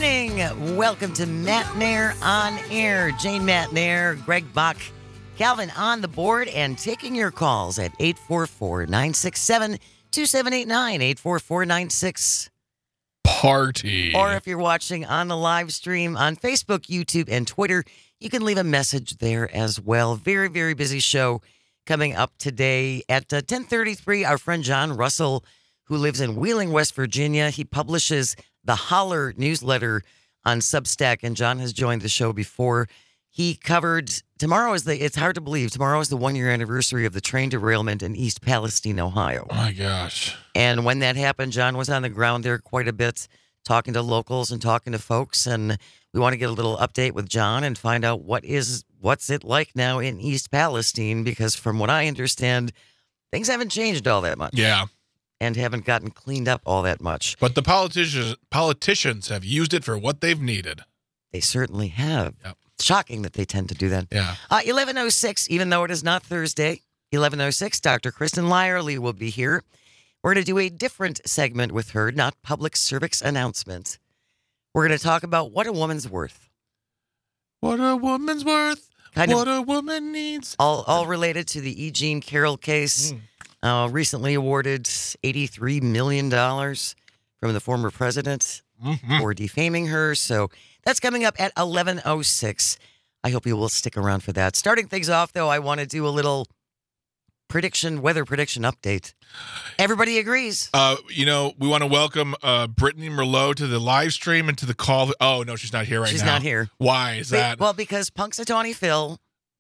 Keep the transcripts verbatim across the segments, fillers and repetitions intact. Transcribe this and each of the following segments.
morning. Welcome to Matt Nair on Air. Jane Matt Nair, Greg Bach, Calvin on the board, and taking your calls at eight four four, nine six seven, two seven eight nine, eight four four, nine six Party. Or if you're watching on the live stream on Facebook, YouTube, and Twitter, you can leave a message there as well. Very, very busy show coming up today at uh, ten thirty-three. Our friend John Russell, who lives in Wheeling, West Virginia, he publishes the Holler newsletter on Substack, and John has joined the show before. He covered, tomorrow is the, it's hard to believe, tomorrow is the one-year anniversary of the train derailment in East Palestine, Ohio. Oh, my gosh. And when that happened, John was on the ground there quite a bit, talking to locals and talking to folks, and we want to get a little update with John and find out what is, what's it like now in East Palestine, because from what I understand, things haven't changed all that much. Yeah. And haven't gotten cleaned up all that much. But the politicians politicians have used it for what they've needed. They certainly have. Yep. It's shocking that they tend to do that. Yeah. Uh, eleven oh six, even though it is not Thursday, eleven oh six, Doctor Kristen Lyerly will be here. We're going to do a different segment with her, not public service announcement. We're going to talk about what a woman's worth. What a woman's worth. Kind what of, a woman needs. All, all related to the E. Jean Carroll case. Mm. Uh, recently awarded eighty-three million dollars from the former president Mm-hmm. for defaming her. So that's coming up at eleven oh six. I hope you will stick around for that. Starting things off, though, I want to do a little prediction, weather prediction update. Everybody agrees. Uh, you know, we want to welcome uh, Brittany Merlot to the live stream and to the call. Oh, no, she's not here right She's now. not here. Why is Be- that? Well, because Punxsutawney Phil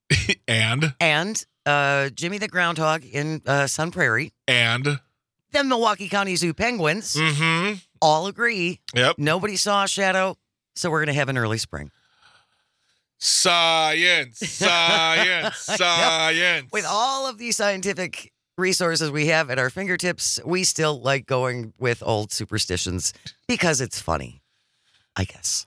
and? and uh, Jimmy the Groundhog in uh, Sun Prairie, And? the Milwaukee County Zoo Penguins, Mm-hmm. all agree. Yep. Nobody saw a shadow, so we're going to have an early spring. Science. Science. Science. With all of these scientific resources we have at our fingertips, we still like going with old superstitions because it's funny, I guess.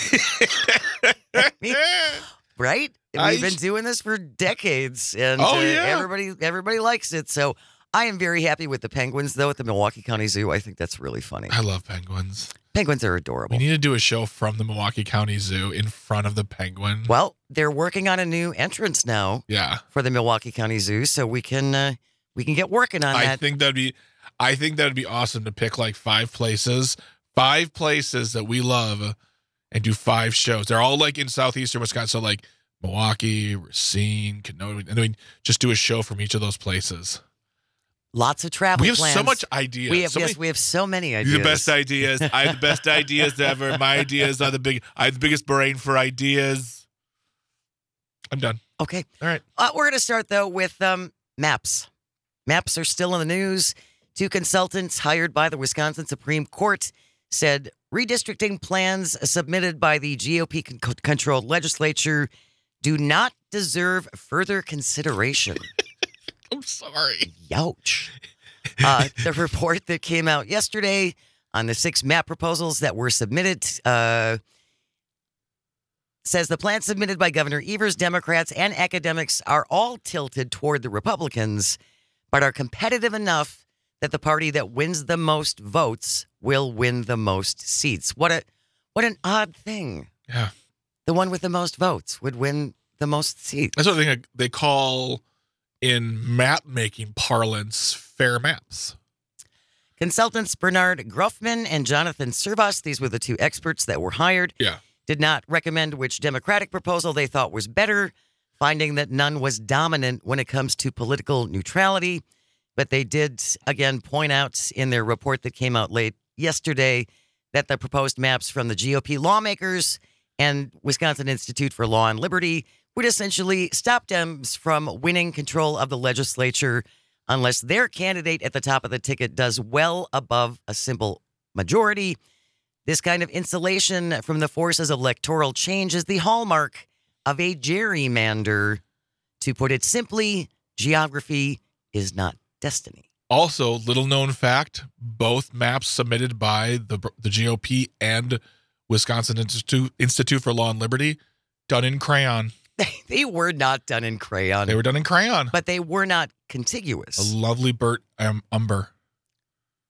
I mean, right? We've I been sh- doing this for decades, and Oh, uh, yeah. everybody everybody likes it. So I am very happy with the penguins, though, at the Milwaukee County Zoo. I think that's really funny. I love penguins. Penguins are We adorable. need to do a show from the Milwaukee County Zoo in front of the penguin. Well, they're working on a new entrance now Yeah. for the Milwaukee County Zoo, so we can uh, we can get working on I that. think that'd be I think that'd be awesome to pick like five places, five places that we love and do five shows. They're all like in southeastern Wisconsin, so like Milwaukee, Racine, Kenosha, and then we just do a show from each of those places. Lots of travel We have plans. so much ideas. We have so yes, many, we have so many ideas. the best ideas. I have the best ideas ever. My ideas are the big. I have the biggest brain for ideas. I'm done. Okay. All right. Uh, we're going to start, though, with um, maps. Maps are still in the news. Two consultants hired by the Wisconsin Supreme Court said redistricting plans submitted by the G O P-controlled legislature do not deserve further consideration. I'm sorry. Youch. Uh, the report that came out yesterday on the six map proposals that were submitted uh, says the plans submitted by Governor Evers, Democrats, and academics are all tilted toward the Republicans, but are competitive enough that the party that wins the most votes will win the most seats. What a what an odd thing. Yeah. The one with the most votes would win the most seats. That's what I think they call in map making parlance fair maps. Consultants Bernard Gruffman and Jonathan Servas, these were the two experts that were hired, Yeah. did not recommend which Democratic proposal they thought was better, finding that none was dominant when it comes to political neutrality. But they did, again, point out in their report that came out late yesterday that the proposed maps from the G O P lawmakers and Wisconsin Institute for Law and Liberty would essentially stop Dems from winning control of the legislature unless their candidate at the top of the ticket does well above a simple majority. This kind of insulation from the forces of electoral change is the hallmark of a gerrymander. To put it simply, geography is not destiny. Also, little known fact, both maps submitted by the the G O P and Wisconsin Institute Institute for Law and Liberty done in crayon. They were not done in crayon. They were done in crayon. But they were not contiguous. A lovely Bert um, Umber.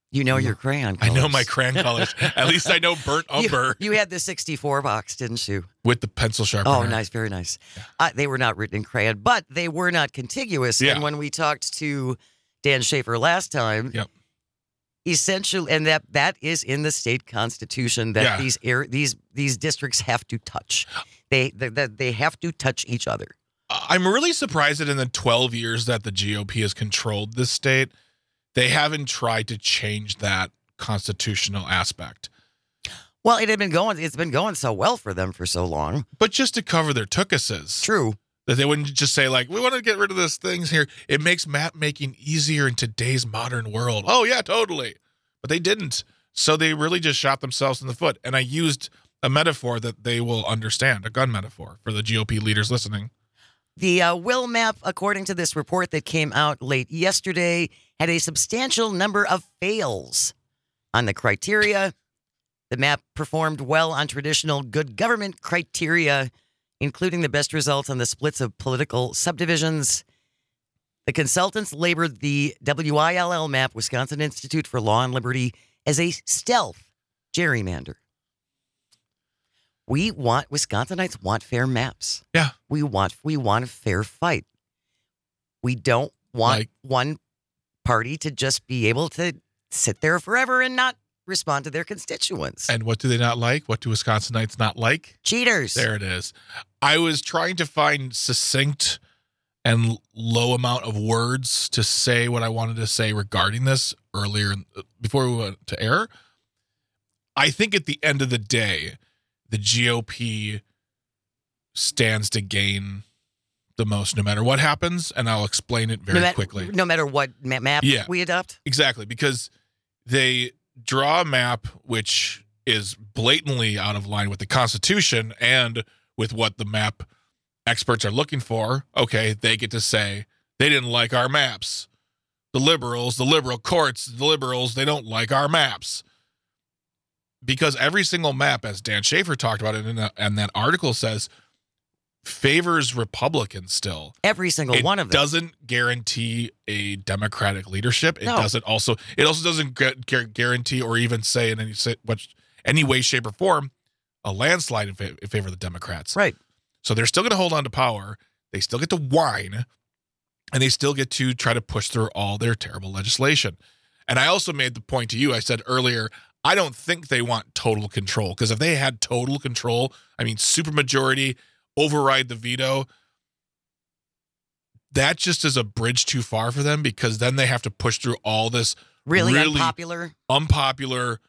You know your crayon I colors. know my crayon colors. At least I know burnt umber. You, you had the sixty-four box, didn't you? With the pencil sharpener. Oh, nice. Very nice. Yeah. Uh, they were not written in crayon, but they were not contiguous. Yeah. And when we talked to Dan Schaefer last time, yep. essentially, and that that is in the state constitution that Yeah. these air, these these districts have to touch. They that they have to touch each other. I'm really surprised that in the twelve years that the G O P has controlled this state, they haven't tried to change that constitutional aspect. Well, it had been going. It's been going so well for them for so long. But just to cover their tookuses. True. That they wouldn't just say, like, we want to get rid of these things here. It makes map making easier in today's modern world. Oh, yeah, totally. But they didn't. So they really just shot themselves in the foot. And I used a metaphor that they will understand, a gun metaphor for the G O P leaders listening. The uh, will map, according to this report that came out late yesterday, had a substantial number of fails on the criteria. The map performed well on traditional good government criteria, including the best results on the splits of political subdivisions. The consultants labored the W I L L map, Wisconsin Institute for Law and Liberty, as a stealth gerrymander. We want, Wisconsinites want fair maps. Yeah. We want, we want a fair fight. We don't want Like- one party to just be able to sit there forever and not respond to their constituents. And what do they not like? What do Wisconsinites not like? Cheaters. There it is. I was trying to find succinct and low amount of words to say what I wanted to say regarding this earlier before we went to air. I think at the end of the day, the G O P stands to gain the most no matter what happens, and I'll explain it very no mat- quickly. No matter what ma- map Yeah. we adopt? Exactly, because they draw a map which is blatantly out of line with the Constitution and with what the map experts are looking for. Okay, they get to say they didn't like our maps. The liberals, the liberal courts, the liberals, they don't like our maps. Because every single map, as Dan Schaefer talked about it in a, and that article says, favors Republicans still. Every single It one of them. doesn't guarantee a Democratic leadership. It No. doesn't also. It also doesn't gu- gu- guarantee or even say in any sa- which any way, shape, or form a landslide in, fa- in favor of the Democrats. Right. So they're still going to hold on to power. They still get to whine, and they still get to try to push through all their terrible legislation. And I also made the point to you. I said earlier, I don't think they want total control, because if they had total control, I mean, supermajority, override the veto, that just is a bridge too far for them, because then they have to push through all this Really, really unpopular. unpopular,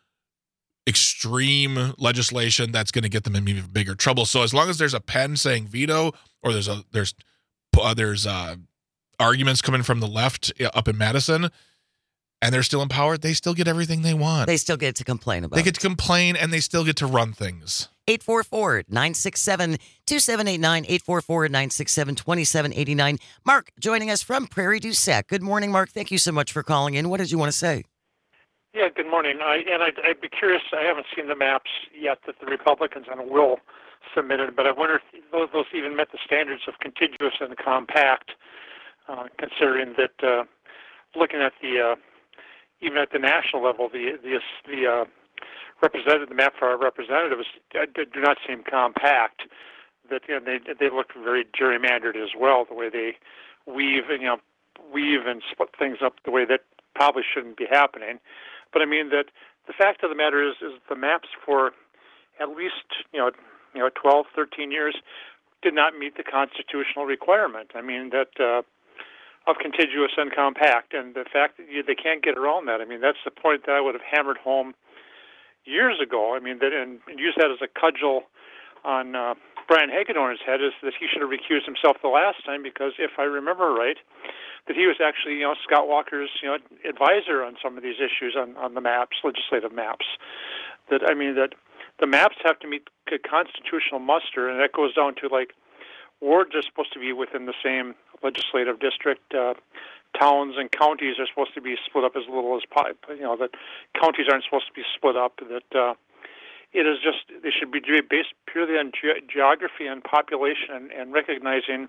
extreme legislation that's going to get them in even bigger trouble. So as long as there's a pen saying veto, or there's a there's uh, there's uh, arguments coming from the left up in Madison, and they're still in power, they still get everything they want. They still get to complain about They get to complain, and they still get to run things. eight four four, nine six seven, two seven eight nine, eight four four, nine six seven, two seven eight nine. Mark joining us from Prairie du Sac. Good morning, Mark. Thank you so much for calling in. What did you want to say? Yeah, good morning. I, and I'd, I'd be curious, I haven't seen the maps yet that the Republicans on Will submitted, but I wonder if those, those even met the standards of contiguous and compact, uh, considering that uh, looking at the, uh, even at the national level, the, the, the uh, representative, the map for our representatives uh, do not seem compact. That you know, they they look very gerrymandered as well, the way they weave, you know, weave and split things up the way that probably shouldn't be happening. But I mean that the fact of the matter is, is the maps for at least you know, you know, twelve, thirteen years did not meet the constitutional requirement. I mean that uh, of contiguous and compact, and the fact that you, they can't get around that. I mean that's the point that I would have hammered home years ago. I mean that, and, and use that as a cudgel on uh, Brian Hagedorn's head, is that he should have recused himself the last time, because if I remember right, that he was actually, you know, Scott Walker's, you know, advisor on some of these issues on, on the maps, legislative maps. That, I mean, that the maps have to meet constitutional muster, and that goes down to, like, wards are supposed to be within the same legislative district. Uh, towns and counties are supposed to be split up as little as possible. You know, that counties aren't supposed to be split up. That uh, it is just, they should be based purely on ge- geography and population, and, and recognizing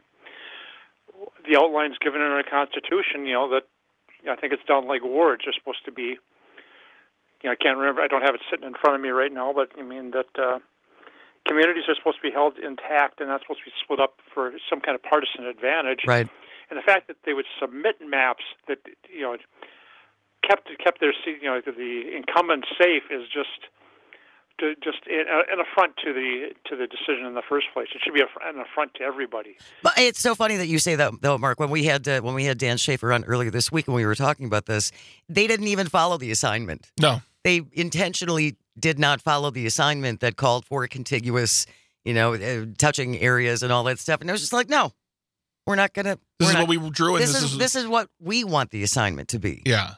the outlines given in our Constitution. You know, that I think it's down like wards are supposed to be you know, I can't remember. I don't have it sitting in front of me right now, but I mean that uh, communities are supposed to be held intact and not supposed to be split up for some kind of partisan advantage. Right. And the fact that they would submit maps that, you know, kept kept their, you know, the incumbent safe is just to, just an affront to the to the decision in the first place. It should be an affront to everybody. But it's so funny that you say that, though, Mark. When we had uh, when we had Dan Schaefer on earlier this week, and we were talking about this, they didn't even follow the assignment. No, they intentionally did not follow the assignment that called for contiguous, you know, uh, touching areas and all that stuff. And it was just like, no, we're not gonna. This is not, what we drew, and this, this is, is this is what we want the assignment to be. Yeah.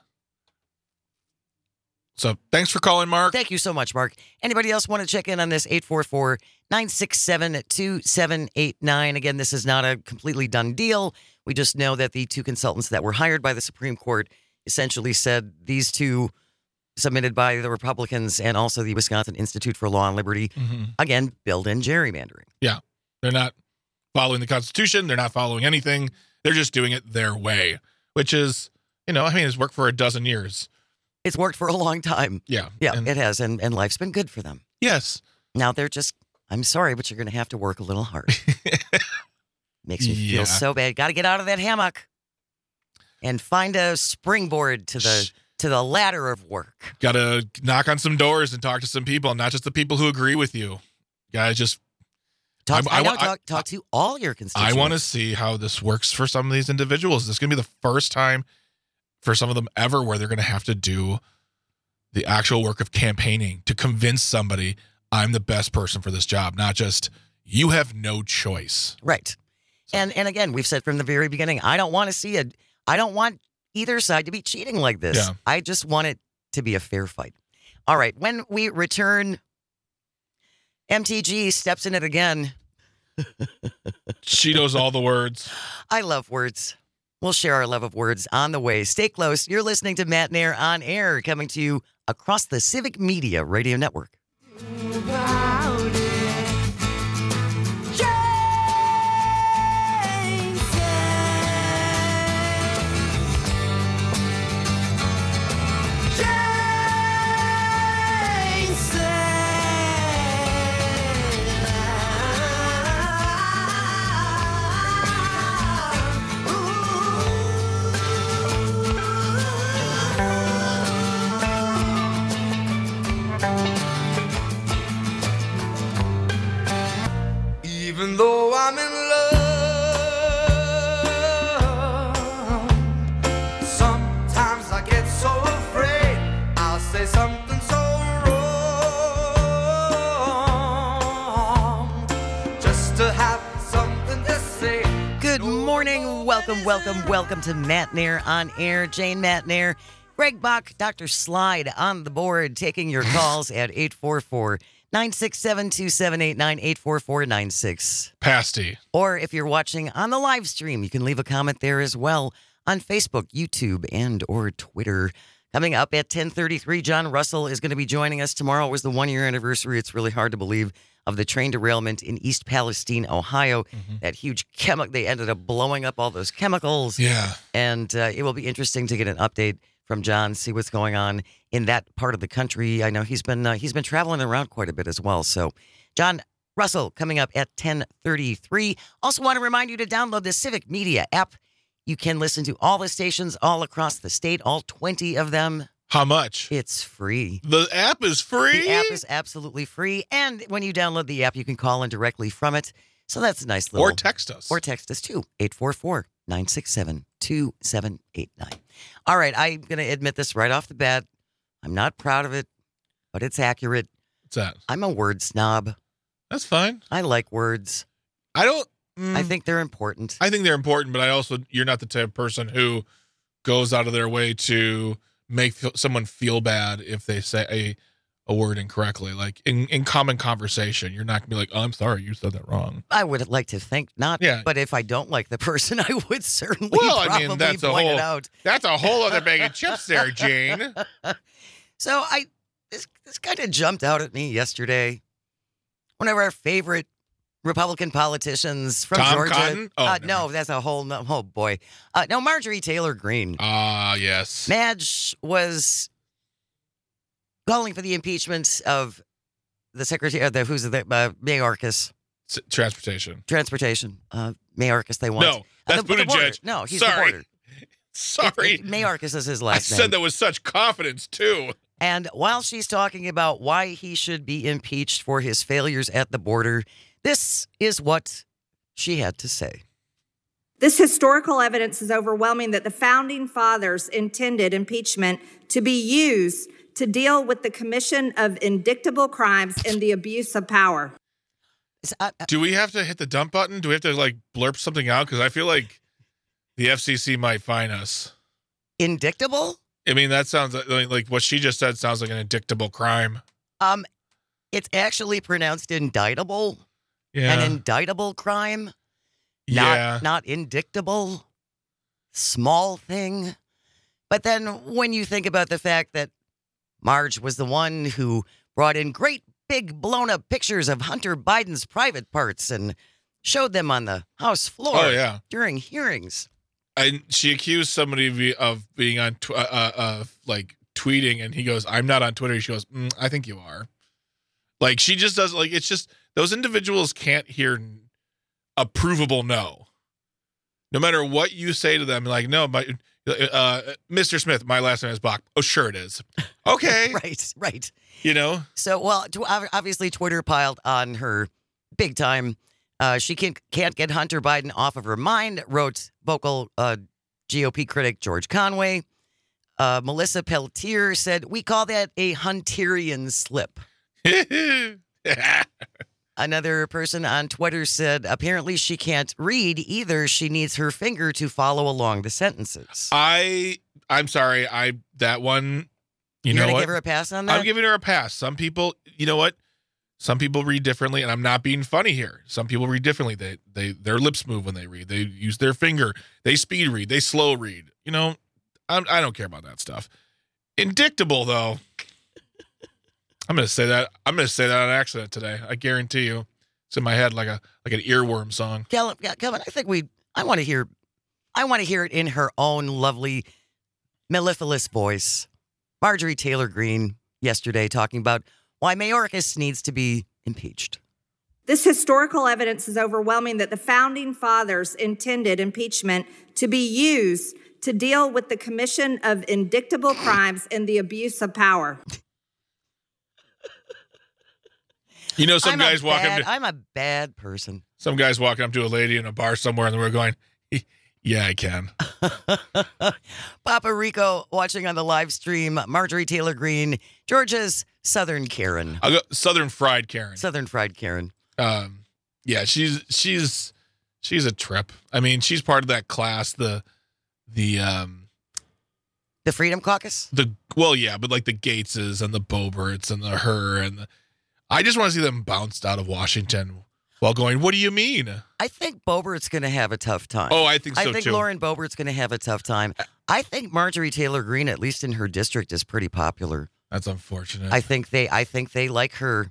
So thanks for calling, Mark. Thank you so much, Mark. Anybody else want to check in on this? eight four four, nine six seven, two seven eight nine. Again, this is not a completely done deal. We just know that the two consultants that were hired by the Supreme Court essentially said these two, submitted by the Republicans and also the Wisconsin Institute for Law and Liberty, Mm-hmm. again, build in gerrymandering. Yeah. They're not following the Constitution. They're not following anything. They're just doing it their way, which is, you know, I mean, it's worked for a dozen years. It's worked for a long time. Yeah. Yeah, And- it has. And, and life's been good for them. Yes. Now they're just, I'm sorry, but you're going to have to work a little hard. Makes me Yeah. feel so bad. Got to get out of that hammock and find a springboard to the to the ladder of work. Got to knock on some doors and talk to some people, not just the people who agree with you. Got to just, Talk, I- I, I know, wa- talk, talk to all your I constituents. want to see how this works for some of these individuals. This is going to be the first time for some of them ever where they're going to have to do the actual work of campaigning to convince somebody I'm the best person for this job, not just you have no choice. Right. And and again, we've said from the very beginning, I don't want to see it. I don't want either side to be cheating like this. Yeah. I just want it to be a fair fight. All right. When we return, M T G steps in it again. She knows all the words. I love words. We'll share our love of words on the way. Stay close. You're listening to Matt Nair on Air, coming to you across the Civic Media Radio Network. Even though I'm in love, sometimes I get so afraid I'll say something so wrong just to have something to say. Good morning. Welcome, welcome, welcome to Matt Nair on Air. Jane Matt Nair, Greg Bach, Doctor Slide on the board, taking your calls at eight four four, nine six seven, two seven eight nine, eight four four nine six. Pasty. Or if you're watching on the live stream, you can leave a comment there as well on Facebook, YouTube, and or Twitter. Coming up at ten thirty-three, John Russell is going to be joining us. Tomorrow was the one-year anniversary. It's really hard to believe of the train derailment in East Palestine, Ohio. Mm-hmm. That huge chemical, they ended up blowing up all those chemicals. Yeah. And uh, it will be interesting to get an update from John, see what's going on in that part of the country. I know he's been uh, he's been traveling around quite a bit as well. So, John Russell coming up at ten thirty-three. Also want to remind you to download the Civic Media app. You can listen to all the stations all across the state, all twenty of them. How much? It's free. The app is free? The app is absolutely free. And when you download the app, you can call in directly from it. So that's a nice little... Or text us. Or text us too, eight four four, nine six seven, two seven eight nine. All right, I'm going to admit this right off the bat. I'm not proud of it, but it's accurate. What's that? I'm a word snob. That's fine. I like words. I don't... mm, I think they're important. I think they're important, but I also, you're not the type of person who goes out of their way to make feel, someone feel bad if they say a, a word incorrectly. Like in, in common conversation, you're not gonna be like, oh, I'm sorry, you said that wrong. I would like to think not, Yeah. but if I don't like the person, I would certainly Well, I probably mean, that's a point whole- it out. That's a whole other bag of chips there, Jane. So I this this kind of jumped out at me yesterday. One of our favorite Republican politicians from Tom Georgia. Cotton? Oh, uh, never no, mind. that's a whole no, oh boy. Uh, no, Marjorie Taylor Greene. Ah, yes. Madge was calling for the impeachment of the secretary, uh, the who's the uh, Mayorkas, S- transportation. transportation. Uh, Mayorkas, they want. No, that's uh, the, the border. Buttigieg. No, he's Sorry. the border. Sorry. It, it, Mayorkas is his I last name. said that with such confidence, too. And while she's talking about why he should be impeached for his failures at the border, this is what she had to say. This historical evidence is overwhelming that the founding fathers intended impeachment to be used to deal with the commission of indictable crimes and the abuse of power. Uh, uh, Do we have to hit the dump button? Do we have to, like, blurp something out? Because I feel like the F C C might fine us. indictable? I mean, that sounds like, like what she just said sounds like an indictable crime. Um, it's actually pronounced indictable. Yeah. An indictable crime. yeah. Not, not indictable. Small thing. But then when you think about the fact that Marge was the one who brought in great big blown up pictures of Hunter Biden's private parts and showed them on the House floor Oh, yeah. during hearings. And she accused somebody of, be- of being on, tw- uh, uh, uh, like, tweeting, and he goes, I'm not on Twitter. She goes, mm, I think you are. Like, she just does, like, it's just, those individuals can't hear a provable no. No matter what you say to them, like, no, my, uh, Mister Smith, my last name is Bach. Oh, sure it is. Okay. Right, right. You know? So, well, tw- ob- obviously Twitter piled on her big time. Uh, she can't, can't get Hunter Biden off of her mind, wrote vocal uh, G O P critic George Conway. Uh, Melissa Peltier said, we call that a Hunterian slip. Another person on Twitter said, apparently she can't read either. She needs her finger to follow along the sentences. I, I'm sorry. I, that one, you You're know going to what? give her a pass on that? I'm giving her a pass. Some people, you know what? Some people read differently, and I'm not being funny here. Some people read differently. They, they, their lips move when they read. They use their finger. They speed read. They slow read. You know, I'm, I don't care about that stuff. Indictable, though. I'm gonna say that. I'm gonna say that on accident today. I guarantee you. It's in my head like a like an earworm song. Kevin, yeah, Kevin, I think we. I want to hear. I want to hear it in her own lovely, mellifluous voice. Marjorie Taylor Greene yesterday talking about why Mayorkas needs to be impeached. This historical evidence is overwhelming that the founding fathers intended impeachment to be used to deal with the commission of indictable crimes and the abuse of power. You know, some I'm guys a walking. bad, Up to, I'm a bad person. some guys walking up to a lady in a bar somewhere, and we're going, "Yeah, I can." Papa Rico watching on the live stream. Marjorie Taylor Greene, Georgia's Southern Karen, I'll go Southern Fried Karen. Southern Fried Karen. Um, yeah, she's she's she's a trip. I mean, she's part of that class. The the um The Freedom Caucus. the well, yeah, but like the Gateses and the Boberts and the her and the, I just want to see them bounced out of Washington while going, what do you mean? I think Bobert's going to have a tough time. Oh, I think so I think too. Lauren Boebert's going to have a tough time. I think Marjorie Taylor Greene, at least in her district, is pretty popular. That's unfortunate. I think they, I think they like her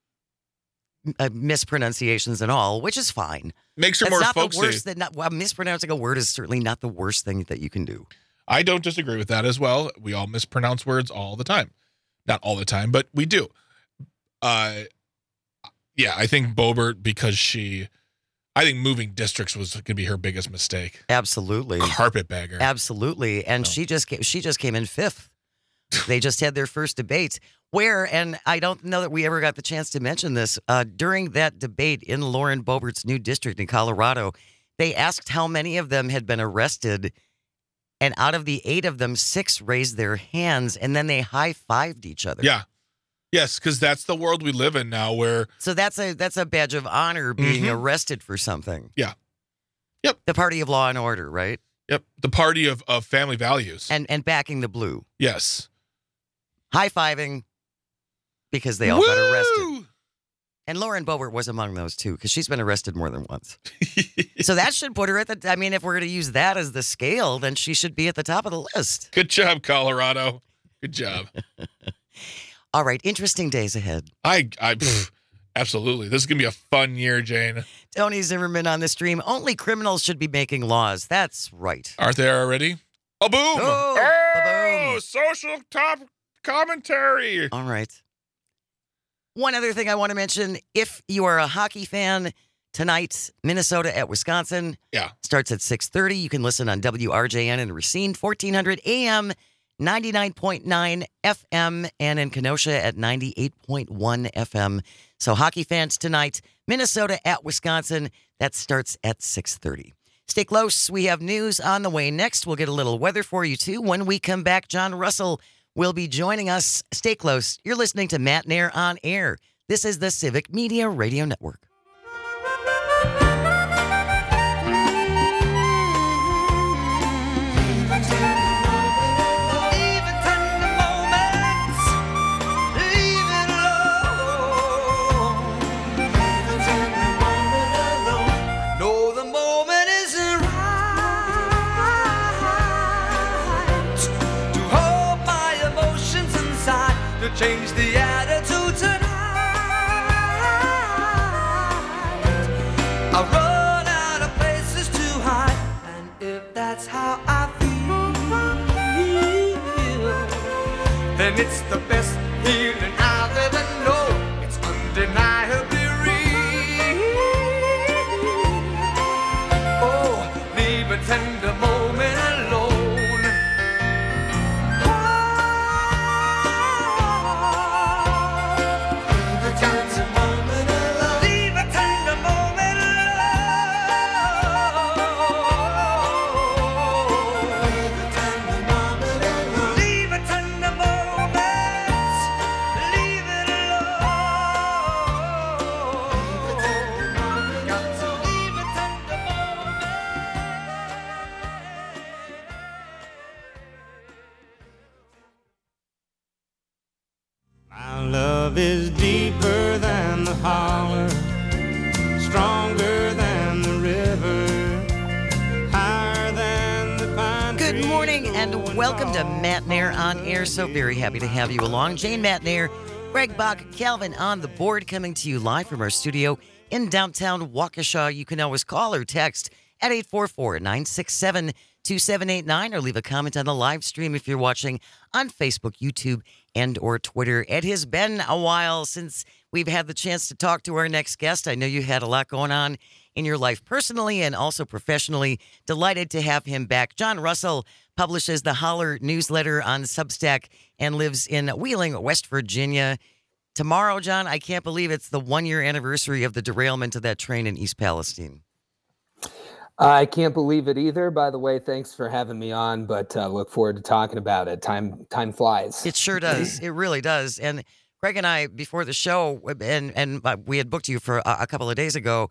uh, mispronunciations and all, which is fine. Makes her That's more not the folksy. worst. That not well, mispronouncing a word is certainly not the worst thing that you can do. I don't disagree with that as well. We all mispronounce words all the time. Not all the time, but we do. Uh, yeah, I think Boebert, because she, I think moving districts was going to be her biggest mistake. Absolutely, Carpetbagger. absolutely, and No. she just came, she just came in fifth. They just had their first debate where, and I don't know that we ever got the chance to mention this, uh, during that debate in Lauren Boebert's new district in Colorado, they asked how many of them had been arrested, and out of the eight of them, six raised their hands, and then they high-fived each other. Yeah. Yes, because that's the world we live in now where, So that's a that's a badge of honor being Mhm. arrested for something. Yeah. Yep. The party of law and order, right? yep, the party of, of family values. And and backing the blue. Yes. High-fiving because they all got arrested. Woo! And Lauren Boebert was among those two because she's been arrested more than once. So that should put her at the, I mean, if we're going to use that as the scale, then she should be at the top of the list. Good job, Colorado. Good job. All right, interesting days ahead. I, I, pff, absolutely. This is going to be a fun year, Jane. Tony Zimmerman on the stream. Only criminals should be making laws. That's right. Aren't they already? Oh, boom. Oh, Oh, ba-boom. social top commentary. All right. One other thing I want to mention, if you are a hockey fan, tonight, Minnesota at Wisconsin. Yeah. Starts at six thirty. You can listen on W R J N in Racine, fourteen hundred A M, ninety-nine point nine F M, and in Kenosha at ninety-eight point one F M. So hockey fans tonight, Minnesota at Wisconsin. That starts at six thirty. Stay close. We have news on the way next. We'll get a little weather for you, too. When we come back, John Russell will be joining us. Stay close. You're listening to Matt Nair on Air. This is the Civic Media Radio Network. Change the attitude tonight. I run out of places to hide, and if that's how I feel, then it's the best feeling I've ever known. It's undeniably real. Oh, leave a tender moment alone. Love is deeper than the holler, stronger than the river, higher than the pine tree. Good morning and welcome to Matt Nair on Air. So very happy to have you along. Jane Matt Nair, Greg Bach, Calvin on the board, coming to you live from our studio in downtown Waukesha. You can always call or text at eight four four, nine six seven, two seven eight nine or leave a comment on the live stream if you're watching on Facebook, YouTube, and or Twitter. It has been a while since we've had the chance to talk to our next guest. I know you had a lot going on in your life personally and also professionally. Delighted to have him back. John Russell publishes the Holler newsletter on Substack and lives in Wheeling, West Virginia. Tomorrow, John, I can't believe it's the one-year anniversary of the derailment of that train in East Palestine. I can't believe it either. By the way, thanks for having me on, but uh, look forward to talking about it. Time time flies. It sure does. It really does. And Greg and I, before the show, and and we had booked you for a, a couple of days ago,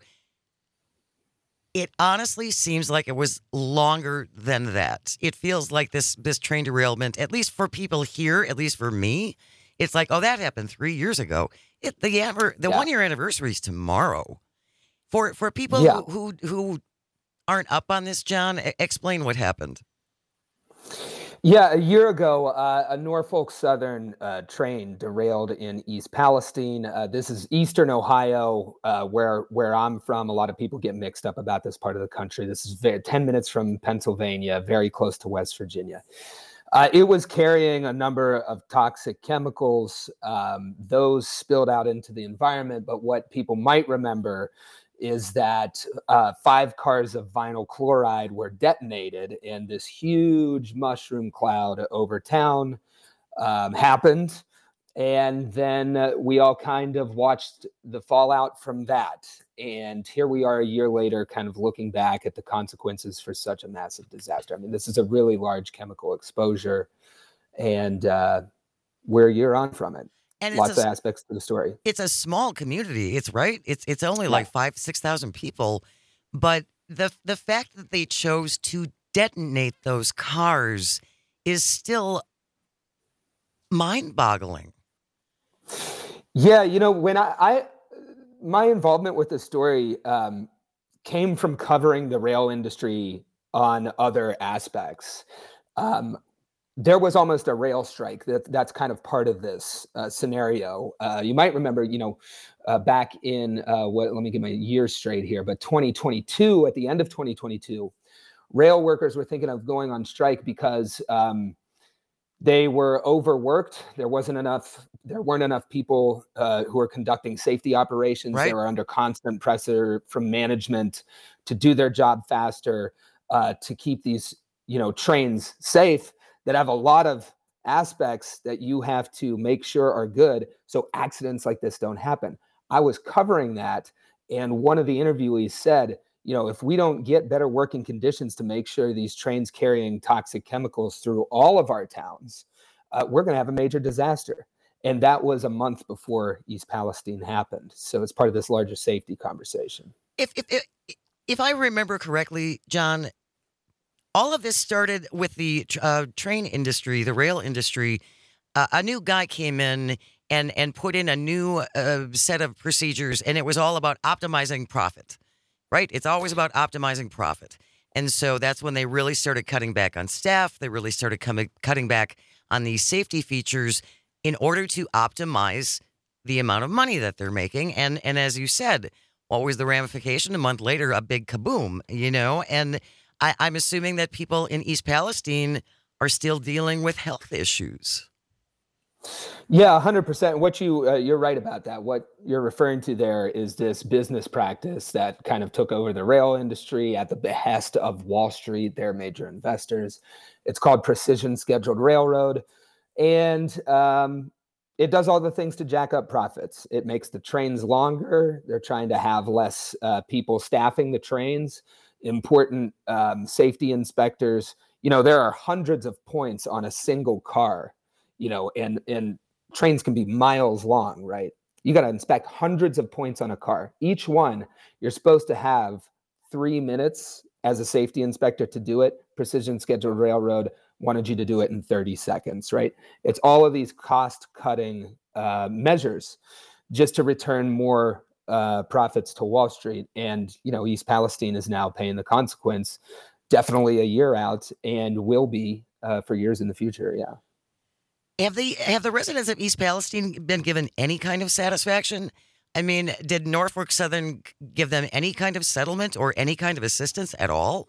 it honestly seems like it was longer than that. It feels like this this train derailment, at least for people here, at least for me, it's like, oh, that happened three years ago. It, the ever, the yeah. one-year anniversary is tomorrow. For, for people yeah. who, who who aren't up on this, John, explain what happened. Yeah, a year ago, uh, a Norfolk Southern uh, train derailed in East Palestine. Uh, this is Eastern Ohio, uh, where where I'm from. A lot of people get mixed up about this part of the country. This is very, ten minutes from Pennsylvania, very close to West Virginia. Uh, it was carrying a number of toxic chemicals. Um, those spilled out into the environment, but what people might remember is that uh, five cars of vinyl chloride were detonated, and this huge mushroom cloud over town um, happened. And then uh, we all kind of watched the fallout from that. And here we are a year later, kind of looking back at the consequences for such a massive disaster. I mean, this is a really large chemical exposure, and uh, we're a year on from it. And lots a, of aspects to the story. It's a small community. It's right. It's it's only yeah. like five, six thousand people. But the the fact that they chose to detonate those cars is still mind-boggling. Yeah, you know, when I, I my involvement with this story um, came from covering the rail industry on other aspects. Um, There was almost a rail strike. That that's kind of part of this uh, scenario. Uh, you might remember, you know, uh, back in uh, what? Let me get my years straight here. But twenty twenty-two, at the end of twenty twenty-two, rail workers were thinking of going on strike because um, They were overworked. There wasn't enough. There weren't enough people uh, who were conducting safety operations. Right. They were under constant pressure from management to do their job faster, uh, to keep these, you know, trains safe that have a lot of aspects that you have to make sure are good so accidents like this don't happen. I was covering that, and one of the interviewees said, you know, if we don't get better working conditions to make sure these trains carrying toxic chemicals through all of our towns, uh, we're going to have a major disaster. And that was a month before East Palestine happened. So it's part of this larger safety conversation. If if if, if I remember correctly, John, all of this started with the uh, train industry, the rail industry. Uh, a new guy came in and and put in a new uh, set of procedures, and it was all about optimizing profit. Right? It's always about optimizing profit. And so that's when they really started cutting back on staff. They really started coming, cutting back on these safety features in order to optimize the amount of money that they're making. And and as you said, what was the ramification? A month later, a big kaboom, you know? And I, I'm assuming that people in East Palestine are still dealing with health issues. Yeah, one hundred percent. What you uh, you're right about that. What you're referring to there is this business practice that kind of took over the rail industry at the behest of Wall Street, their major investors. It's called Precision Scheduled Railroad, and um, it does all the things to jack up profits. It makes the trains longer. They're trying to have less uh, people staffing the trains. Important um, safety inspectors. You know, there are hundreds of points on a single car. You know, and and trains can be miles long, right? You got to inspect hundreds of points on a car. Each one, you're supposed to have three minutes as a safety inspector to do it. Precision Scheduled Railroad wanted you to do it in thirty seconds, right? It's all of these cost-cutting uh, measures just to return more uh, profits to Wall Street. And, you know, East Palestine is now paying the consequence, definitely a year out, and will be uh, for years in the future, yeah. Have the have the residents of East Palestine been given any kind of satisfaction? I mean, did Norfolk Southern give them any kind of settlement or any kind of assistance at all?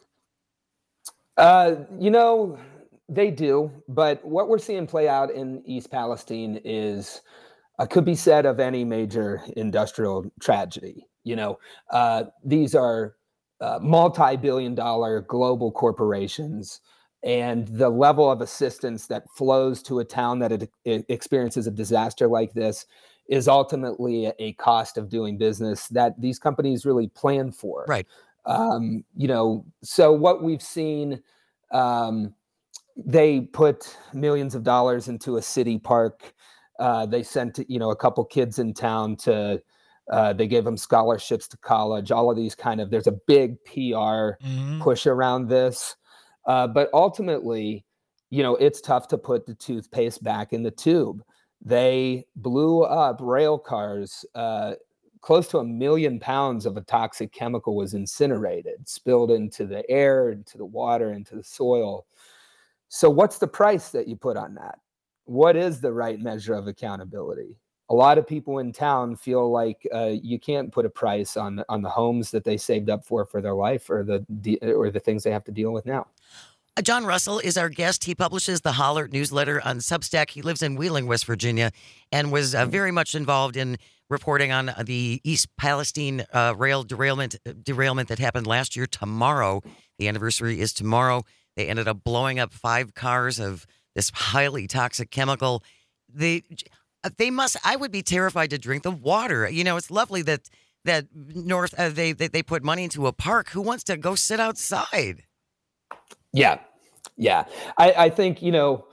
Uh, you know, they do. But what we're seeing play out in East Palestine is uh, could be said of any major industrial tragedy. You know, uh, these are uh, multi-billion dollar global corporations. And the level of assistance that flows to a town that it, it experiences a disaster like this is ultimately a cost of doing business that these companies really plan for. Right. Um, you know, so what we've seen, um, they put millions of dollars into a city park. Uh, they sent, you know, a couple kids in town to, uh, they gave them scholarships to college, all of these kind of, there's a big P R mm-hmm. push around this. Uh, but ultimately, you know, it's tough to put the toothpaste back in the tube. They blew up rail cars. Uh, close to a million pounds of a toxic chemical was incinerated, spilled into the air, into the water, into the soil. So what's the price that you put on that? What is the right measure of accountability? A lot of people in town feel like uh, you can't put a price on on the homes that they saved up for for their life, or the or the things they have to deal with now. Uh, John Russell is our guest. He publishes the Holler newsletter on Substack. He lives in Wheeling, West Virginia, and was uh, very much involved in reporting on the East Palestine uh, rail derailment derailment that happened last year. Tomorrow, the anniversary is tomorrow. They ended up blowing up five cars of this highly toxic chemical. They they must. I would be terrified to drink the water. You know, it's lovely that that North uh, they, they they put money into a park. Who wants to go sit outside? Yeah, yeah. I, I think, you know,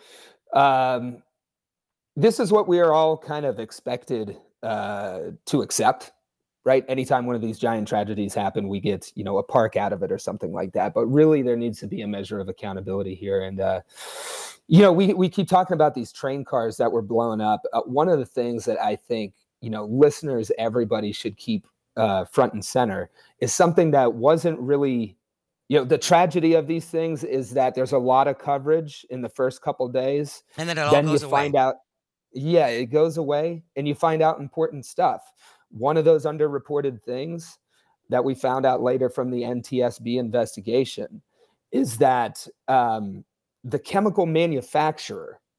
um, this is what we are all kind of expected uh, to accept, right? Anytime one of these giant tragedies happen, we get, you know, a park out of it or something like that. But really, there needs to be a measure of accountability here. And, uh, you know, we, we keep talking about these train cars that were blown up. Uh, one of the things that I think, you know, listeners, everybody should keep uh, front and center is something that wasn't really, you know, the tragedy of these things is that there's a lot of coverage in the first couple of days. And then it all then goes you away. find out, yeah, it goes away and you find out important stuff. One of those underreported things that we found out later from the N T S B investigation is that um, the chemical manufacturer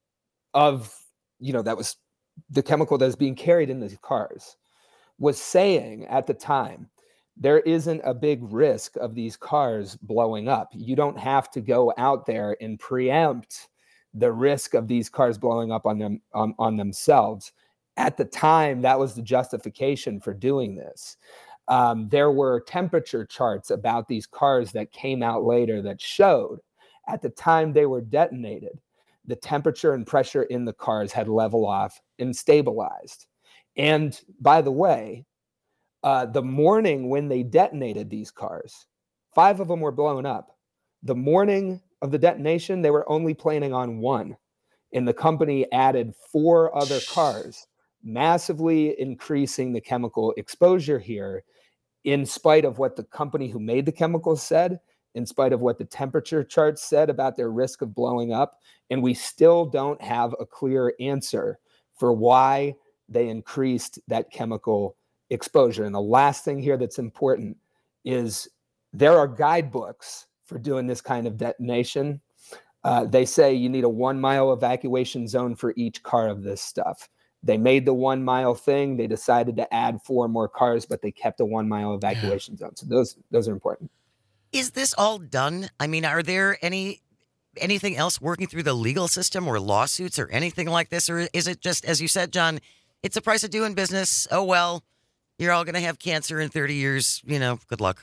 of, you know, that was the chemical that's being carried in these cars, was saying at the time, there isn't a big risk of these cars blowing up. You don't have to go out there and preempt the risk of these cars blowing up on them on, on themselves. At the time, that was the justification for doing this. Um, there were temperature charts about these cars that came out later that showed at the time they were detonated, the temperature and pressure in the cars had leveled off and stabilized. And by the way, uh, the morning when they detonated these cars, five of them were blown up. The morning of the detonation, they were only planning on one. And the company added four other cars, massively increasing the chemical exposure here, in spite of what the company who made the chemicals said, in spite of what the temperature charts said about their risk of blowing up. And we still don't have a clear answer for why they increased that chemical exposure. And the last thing here that's important is there are guidebooks for doing this kind of detonation. Uh, they say you need a one mile evacuation zone for each car of this stuff. They made the one mile thing. They decided to add four more cars, but they kept a one mile evacuation yeah. zone. So those those are important. Is this all done? I mean, are there any anything else working through the legal system or lawsuits or anything like this? Or is it just, as you said, John, it's the price of doing business? Oh, well, you're all going to have cancer in thirty years. You know, good luck.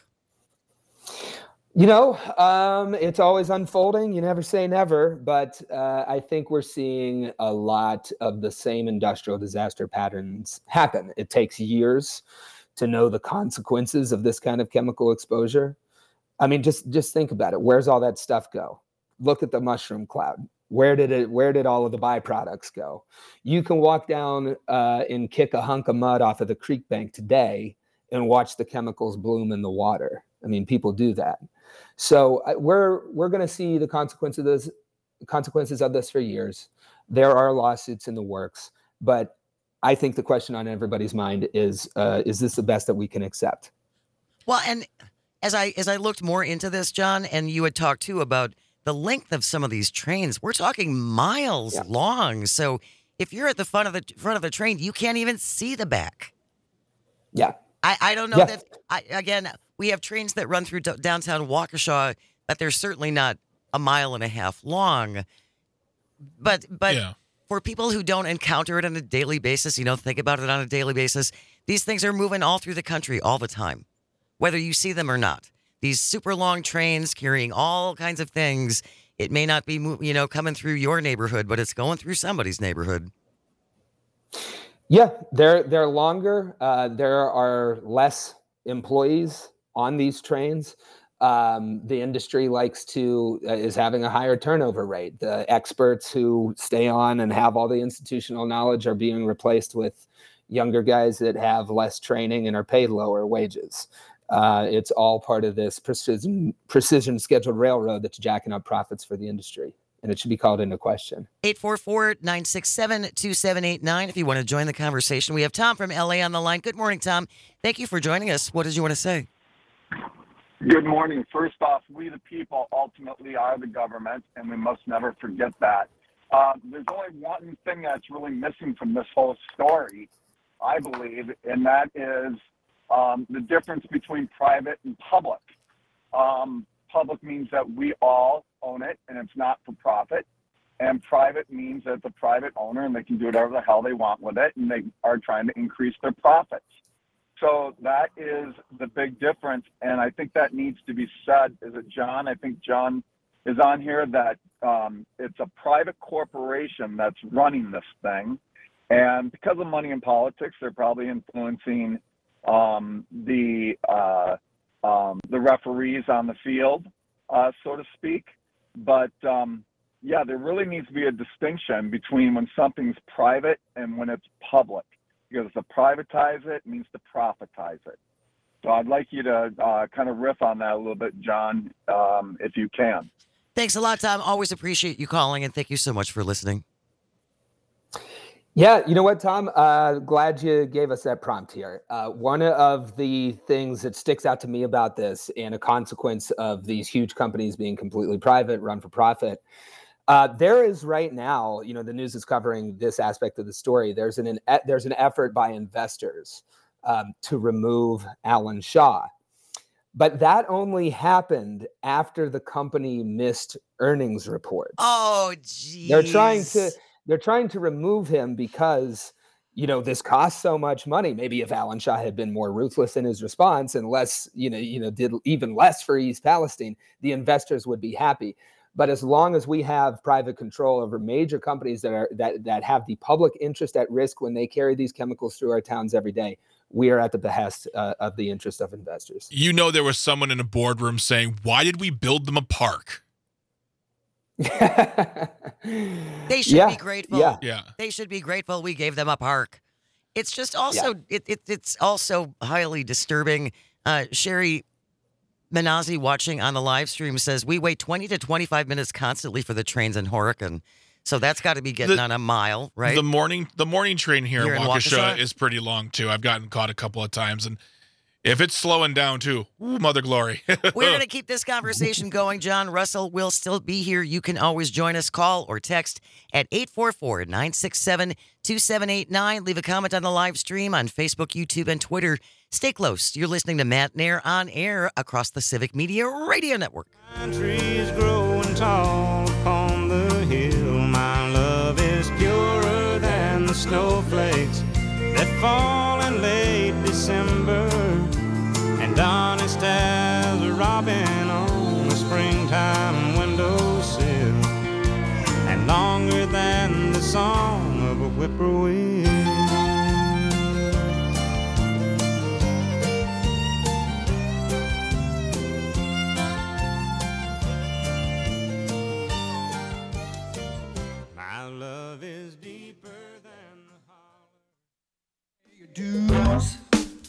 You know, um, it's always unfolding. You never say never, but uh, I think we're seeing a lot of the same industrial disaster patterns happen. It takes years to know the consequences of this kind of chemical exposure. I mean, just just think about it. Where's all that stuff go? Look at the mushroom cloud. Where did it? Where did all of the byproducts go? You can walk down uh, and kick a hunk of mud off of the creek bank today and watch the chemicals bloom in the water. I mean, people do that. So uh, we're we're going to see the consequences of this, consequences of this for years. There are lawsuits in the works, but I think the question on everybody's mind is: uh, is this the best that we can accept? Well, and as I as I looked more into this, John, and you had talked too about the length of some of these trains. We're talking miles yeah. long. So if you're at the front of the front of the train, you can't even see the back. Yeah. I, I don't know yeah. that, I, again, we have trains that run through d- downtown Waukesha, but they're certainly not a mile and a half long. But but yeah. for people who don't encounter it on a daily basis, you know, think about it on a daily basis, these things are moving all through the country all the time, whether you see them or not. These super long trains carrying all kinds of things. It may not be, you know, coming through your neighborhood, but it's going through somebody's neighborhood. Yeah, they're they're longer. Uh, there are less employees on these trains. Um, the industry likes to uh, is having a higher turnover rate. The experts who stay on and have all the institutional knowledge are being replaced with younger guys that have less training and are paid lower wages. Uh, it's all part of this precision precision scheduled railroad that's jacking up profits for the industry. And it should be called into question. eight four four, nine six seven, two seven eight nine if you want to join the conversation. We have Tom from L A on the line. Good morning, Tom. Thank you for joining us. What did you want to say? Good morning. First off, we the people ultimately are the government, and we must never forget that. Uh, there's only one thing that's really missing from this whole story, I believe, and that is um, the difference between private and public. Um, public means that we all own it, and it's not for profit. And private means that it's a private owner, and they can do whatever the hell they want with it, and they are trying to increase their profits. So that is the big difference, and I think that needs to be said. Is it John? I think John is on here, that um, it's a private corporation that's running this thing. And because of money in politics, they're probably influencing um, the uh, um, the referees on the field, uh, so to speak. But, um, yeah, there really needs to be a distinction between when something's private and when it's public. Because to privatize it means to profitize it. So I'd like you to uh, kind of riff on that a little bit, John, um, if you can. Thanks a lot, Tom. Always appreciate you calling, and thank you so much for listening. Yeah, you know what, Tom? Uh, glad you gave us that prompt here. Uh, one of the things that sticks out to me about this, and a consequence of these huge companies being completely private, run for profit, Uh, there is right now, you know, the news is covering this aspect of the story. There's an, an there's an effort by investors um, to remove Alan Shaw. But that only happened after the company missed earnings reports. Oh, geez. They're trying to they're trying to remove him because, you know, this costs so much money. Maybe if Alan Shaw had been more ruthless in his response and less, you know, you know, did even less for East Palestine, the investors would be happy. But as long as we have private control over major companies that are that that have the public interest at risk when they carry these chemicals through our towns every day, we are at the behest uh, of the interest of investors. You know, there was someone in a boardroom saying, "Why did we build them a park?" They should Yeah, be grateful. yeah. Yeah. They should be grateful we gave them a park. It's just also it, it it's also highly disturbing. Uh, Sherry Manazi watching on the live stream says we wait twenty to twenty-five minutes constantly for the trains in Horicon. So that's got to be getting The- on a mile, right? The morning the morning train here Here in in Waukesha, Waukesha? is pretty long too. I've gotten caught a couple of times, and if it's slowing down too, ooh, mother glory. We're going to keep this conversation going. John Russell will still be here. You can always join us. Call or text at eight four four, nine six seven, two seven eight nine. Leave a comment on the live stream on Facebook, YouTube, and Twitter. Stay close. You're listening to Matt Nair on air across the Civic Media Radio Network. Pine trees growing tall upon the hill. My love is purer than the snowflakes that fall in late December, and honest as a robin on a springtime windowsill, and longer than the song of a whippoorwill. My love is deeper than the hollow. Your dues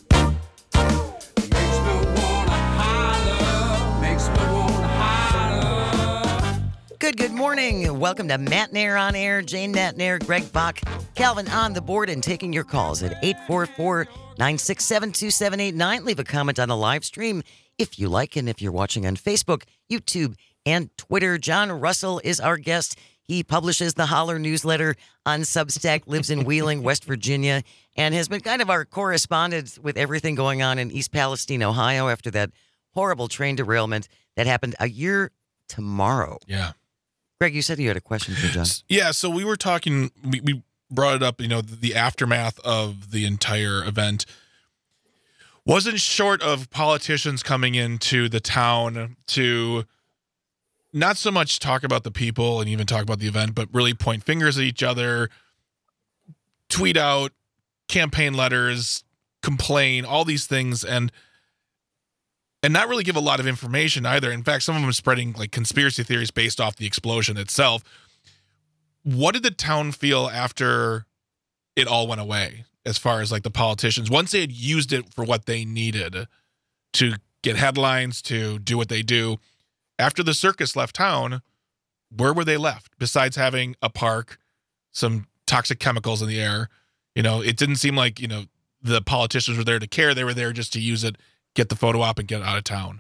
makes me wanna holler, makes me wanna holler. Good, good morning. Welcome to Matt Nair on air. Jane Matt Nair, Greg Bach, Calvin on the board, and taking your calls at eight four four, nine six seven, two seven eight nine. Leave a comment on the live stream if you like, and if you're watching on Facebook, YouTube, and Twitter. John Russell is our guest. He publishes the Holler newsletter on Substack, lives in Wheeling, West Virginia, and has been kind of our correspondent with everything going on in East Palestine, Ohio, after that horrible train derailment that happened a year tomorrow. Yeah. Greg, you said you had a question for John. Yeah, so we were talking, we, we brought it up, you know, the, the aftermath of the entire event wasn't short of politicians coming into the town to not so much talk about the people and even talk about the event, but really point fingers at each other, tweet out campaign letters, complain, all these things, and and not really give a lot of information either. In fact, some of them are spreading like conspiracy theories based off the explosion itself. What did the town feel after it all went away, as far as like the politicians, once they had used it for what they needed to get headlines, to do what they do? After the circus left town, where were they left besides having a park, some toxic chemicals in the air? You know, it didn't seem like, you know, the politicians were there to care. They were there just to use it, get the photo op, and get out of town.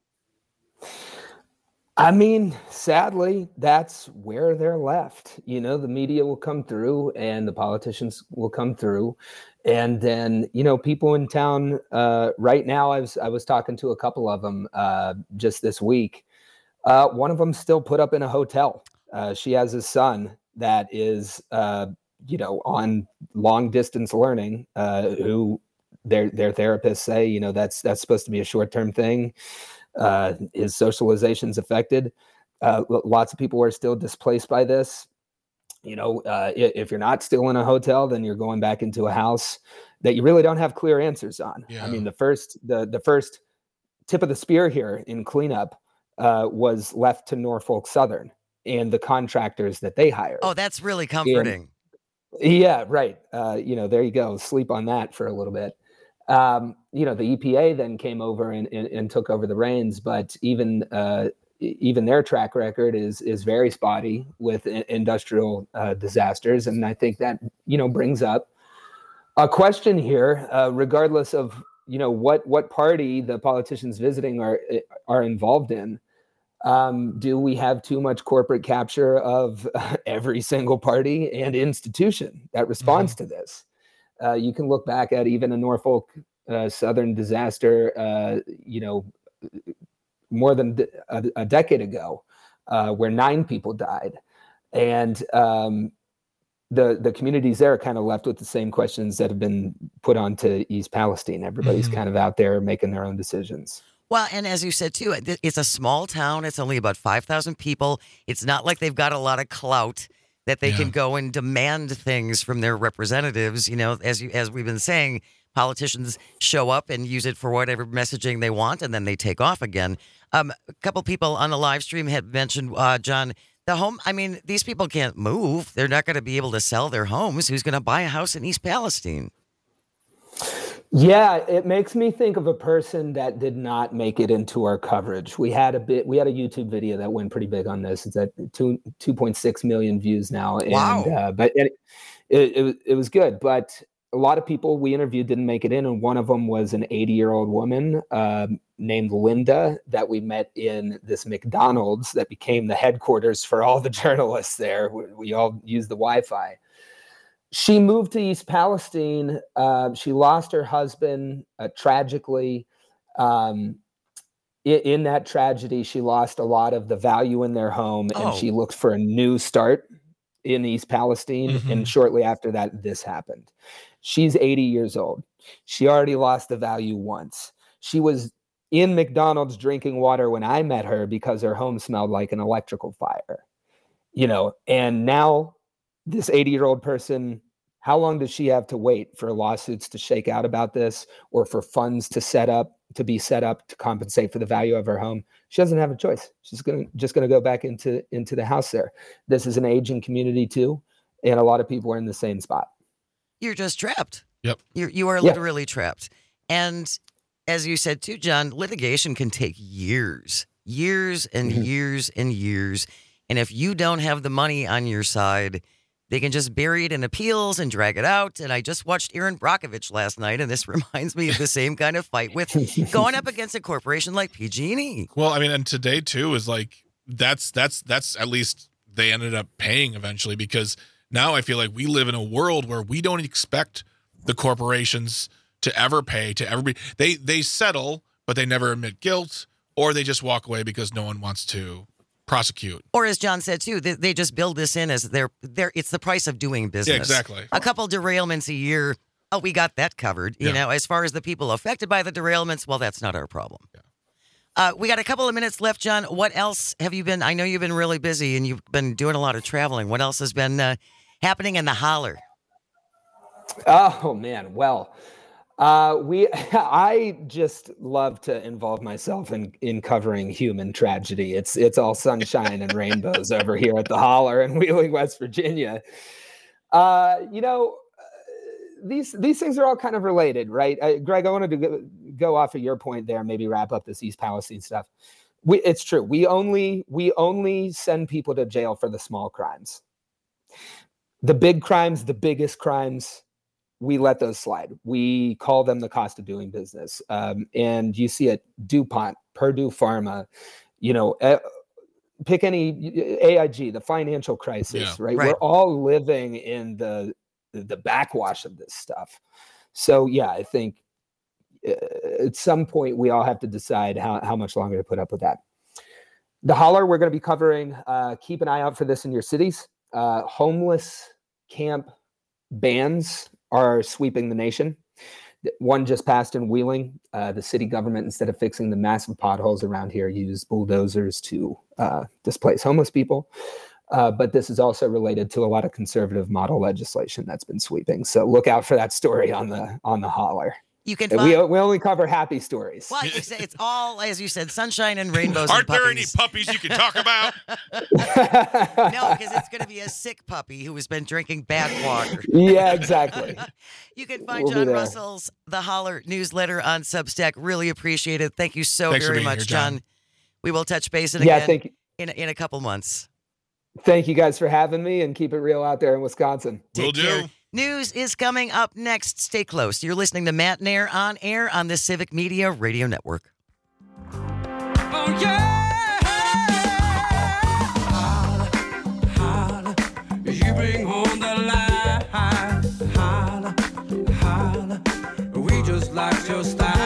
I mean, sadly, that's where they're left. You know, the media will come through and the politicians will come through. And then, you know, people in town uh, right now, I was, I was talking to a couple of them uh, just this week. Uh, one of them still put up in a hotel. Uh, she has a son that is, uh, you know, on long distance learning, uh, who their their therapists say, you know, that's that's supposed to be a short term thing. Uh, his socialization's affected. Uh, lots of people are still displaced by this. You know, uh, if you're not still in a hotel, then you're going back into a house that you really don't have clear answers on. Yeah. I mean, the first the the first tip of the spear here in cleanup uh, was left to Norfolk Southern and the contractors that they hired. Oh, that's really comforting. And, yeah, right. Uh, you know, there you go. Sleep on that for a little bit. Um, you know, the E P A then came over and, and, and took over the reins, but even uh, even their track record is is very spotty with i- industrial uh, disasters, and I think that, you know, brings up a question here, uh, regardless of, you know, what what party the politicians visiting are are involved in. Um, do we have too much corporate capture of every single party and institution that responds mm-hmm. to this? Uh, you can look back at even a Norfolk uh, Southern disaster, uh, you know, more than a, a decade ago, uh, where nine people died. And um, the the communities there are kind of left with the same questions that have been put onto East Palestine. Everybody's mm-hmm. kind of out there making their own decisions. Well, and as you said, too, it's a small town. It's only about five thousand people. It's not like they've got a lot of clout that they yeah. can go and demand things from their representatives. You know, as you as we've been saying, politicians show up and use it for whatever messaging they want, and then they take off again. Um, a couple people on the live stream had mentioned, uh, John, the home. I mean, these people can't move. They're not going to be able to sell their homes. Who's going to buy a house in East Palestine? Yeah, it makes me think of a person that did not make it into our coverage. We had a bit, we had a YouTube video that went pretty big on this. It's at two two point six million views now. And, wow! Uh, but it, it it it was good. But a lot of people we interviewed didn't make it in, and one of them was an eighty year old woman uh, named Linda that we met in this McDonald's that became the headquarters for all the journalists there. We, we all used the Wi-Fi. She moved to East Palestine. Uh, she lost her husband uh, tragically. Um, in, in that tragedy, she lost a lot of the value in their home, oh. and she looked for a new start in East Palestine. Mm-hmm. And shortly after that, this happened. She's eighty years old. She already lost the value once. She was in McDonald's drinking water when I met her because her home smelled like an electrical fire. You know, and now this eighty year old person, how long does she have to wait for lawsuits to shake out about this, or for funds to set up to be set up to compensate for the value of her home? She doesn't have a choice. She's gonna just gonna go back into into the house there. This is an aging community too, and a lot of people are in the same spot. You're just trapped. Yep. You you are literally yeah. trapped. And as you said too, John, litigation can take years, years and mm-hmm. years and years. And if you don't have the money on your side, they can just bury it in appeals and drag it out. And I just watched Erin Brockovich last night, and this reminds me of the same kind of fight with going up against a corporation like P G and E. Well, I mean, and today too is like, that's, that's, that's at least they ended up paying eventually, because now I feel like we live in a world where we don't expect the corporations to ever pay to everybody. They, they settle, but they never admit guilt, or they just walk away because no one wants to prosecute. Or as John said too, they, they just build this in as their their it's the price of doing business. Yeah, exactly. A couple derailments a year. Oh, we got that covered. You yeah. know, as far as the people affected by the derailments, well, that's not our problem. Yeah. Uh, we got a couple of minutes left, John. What else have you been? I know you've been really busy and you've been doing a lot of traveling. What else has been uh, happening in the holler? Oh man, well. Uh, we, I just love to involve myself in, in covering human tragedy. It's, it's all sunshine and rainbows over here at the Holler in Wheeling, West Virginia. Uh, you know, uh, these, these things are all kind of related, right? Uh, Greg, I wanted to go, go off of your point there, maybe wrap up this East Palestine stuff. We, it's true. We only, we only send people to jail for the small crimes. The big crimes, the biggest crimes, we let those slide. We call them the cost of doing business. Um, and you see it, DuPont, Purdue Pharma, you know, uh, pick any A I G, the financial crisis, yeah, right? right? We're all living in the, the backwash of this stuff. So yeah, I think uh, at some point we all have to decide how, how much longer to put up with that. The Holler, we're going to be covering, uh, keep an eye out for this in your cities. Uh, homeless camp bans are sweeping the nation. One just passed in Wheeling. Uh, the city government, instead of fixing the massive potholes around here, used bulldozers to uh, displace homeless people. Uh, but this is also related to a lot of conservative model legislation that's been sweeping. So look out for that story on the on the Holler. You can find- we we only cover happy stories. Well, it's, it's all, as you said, sunshine and rainbows. Aren't and there any puppies you can talk about? No, because it's going to be a sick puppy who has been drinking bad water. Yeah, exactly. You can find We'll be John there. Russell's The Holler newsletter on Substack. Really appreciate it. Thank you so Thanks for very being much, here, John. John. We will touch base in Yeah, again thank you. in, in a couple months. Thank you guys for having me, and keep it real out there in Wisconsin. Will Take care. do. News is coming up next. Stay close. You're listening to Matt Nair on air on the Civic Media Radio Network. Oh, yeah! on the line. Holla, holla, we just like your style.